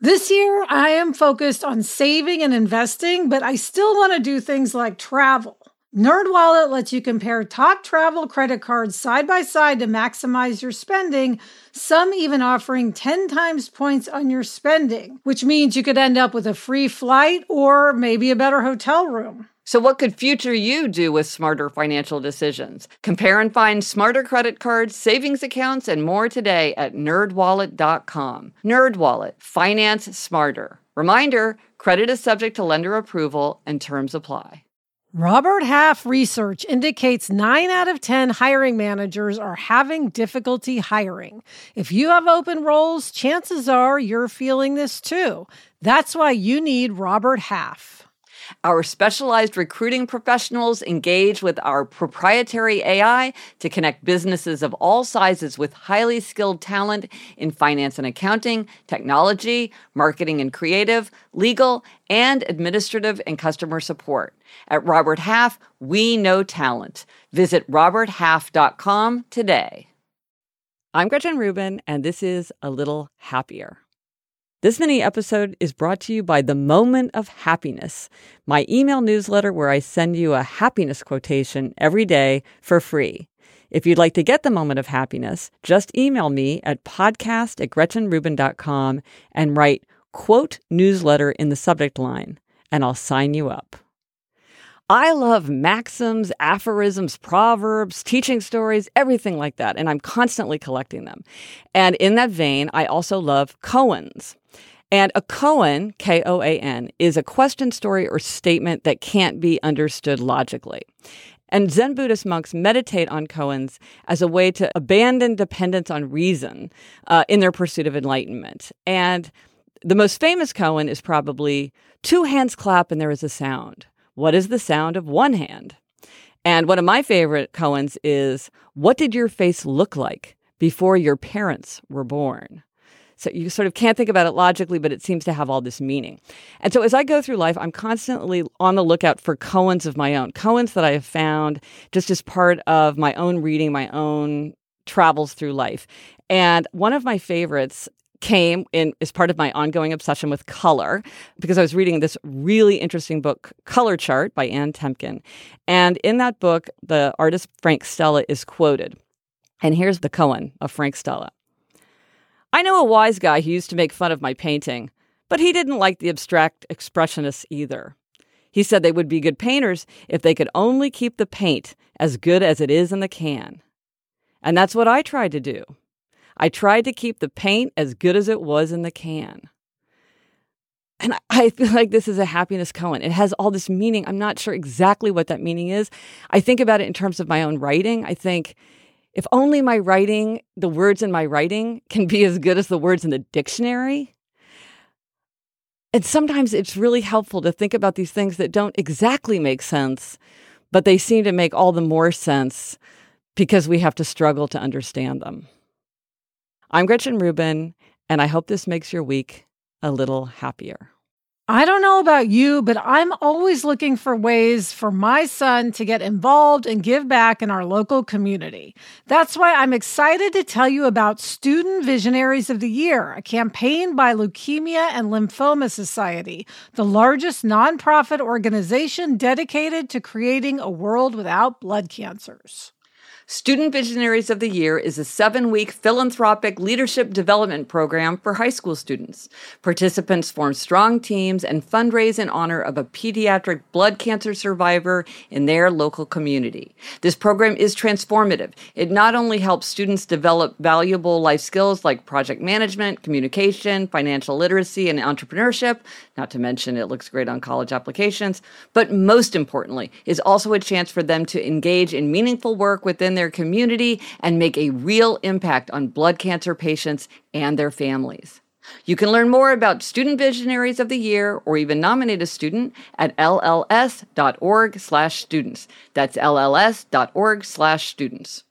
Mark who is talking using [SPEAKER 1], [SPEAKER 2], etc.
[SPEAKER 1] This year, I am focused on saving and investing, but I still want to do things like travel. NerdWallet lets you compare top travel credit cards side by side to maximize your spending, some even offering 10 times points on your spending, which means you could end up with a free flight or maybe a better hotel room.
[SPEAKER 2] So what could future you do with smarter financial decisions? Compare and find smarter credit cards, savings accounts, and more today at nerdwallet.com. NerdWallet. Finance smarter. Reminder, credit is subject to lender approval and terms apply.
[SPEAKER 1] Robert Half research indicates 9 out of 10 hiring managers are having difficulty hiring. If you have open roles, chances are you're feeling this too. That's why you need Robert Half.
[SPEAKER 2] Our specialized recruiting professionals engage with our proprietary AI to connect businesses of all sizes with highly skilled talent in finance and accounting, technology, marketing and creative, legal, and administrative and customer support. At Robert Half, we know talent. Visit roberthalf.com today. I'm Gretchen Rubin, and this is A Little Happier. This mini episode is brought to you by The Moment of Happiness, my email newsletter where I send you a happiness quotation every day for free. If you'd like to get The Moment of Happiness, just email me at podcast@gretchenrubin.com and write "quote newsletter" in the subject line, and I'll sign you up. I love maxims, aphorisms, proverbs, teaching stories, everything like that, and I'm constantly collecting them. And in that vein, I also love koans. And a koan, K-O-A-N, is a question, story, or statement that can't be understood logically. And Zen Buddhist monks meditate on koans as a way to abandon dependence on reason in their pursuit of enlightenment. And the most famous koan is probably, "Two hands clap and there is a sound. What is the sound of one hand?" And one of my favorite koans is, "What did your face look like before your parents were born?" So you sort of can't think about it logically, but it seems to have all this meaning. And so as I go through life, I'm constantly on the lookout for koans of my own, koans that I have found just as part of my own reading, my own travels through life. And one of my favorites came in as part of my ongoing obsession with color, because I was reading this really interesting book, Color Chart by Anne Temkin. And in that book, the artist Frank Stella is quoted. And here's the koan of Frank Stella. "I know a wise guy who used to make fun of my painting, but he didn't like the abstract expressionists either. He said they would be good painters if they could only keep the paint as good as it is in the can. And that's what I tried to do. I tried to keep the paint as good as it was in the can." And I feel like this is a happiness koan. It has all this meaning. I'm not sure exactly what that meaning is. I think about it in terms of my own writing. I think if only my writing, the words in my writing can be as good as the words in the dictionary. And sometimes it's really helpful to think about these things that don't exactly make sense, but they seem to make all the more sense because we have to struggle to understand them. I'm Gretchen Rubin, and I hope this makes your week a little happier.
[SPEAKER 1] I don't know about you, but I'm always looking for ways for my son to get involved and give back in our local community. That's why I'm excited to tell you about Student Visionaries of the Year, a campaign by Leukemia and Lymphoma Society, the largest nonprofit organization dedicated to creating a world without blood cancers.
[SPEAKER 2] Student Visionaries of the Year is a 7-week philanthropic leadership development program for high school students. Participants form strong teams and fundraise in honor of a pediatric blood cancer survivor in their local community. This program is transformative. It not only helps students develop valuable life skills like project management, communication, financial literacy, and entrepreneurship, not to mention it looks great on college applications, but most importantly, is also a chance for them to engage in meaningful work within their community and make a real impact on blood cancer patients and their families. You can learn more about Student Visionaries of the Year or even nominate a student at lls.org/students. That's lls.org/students.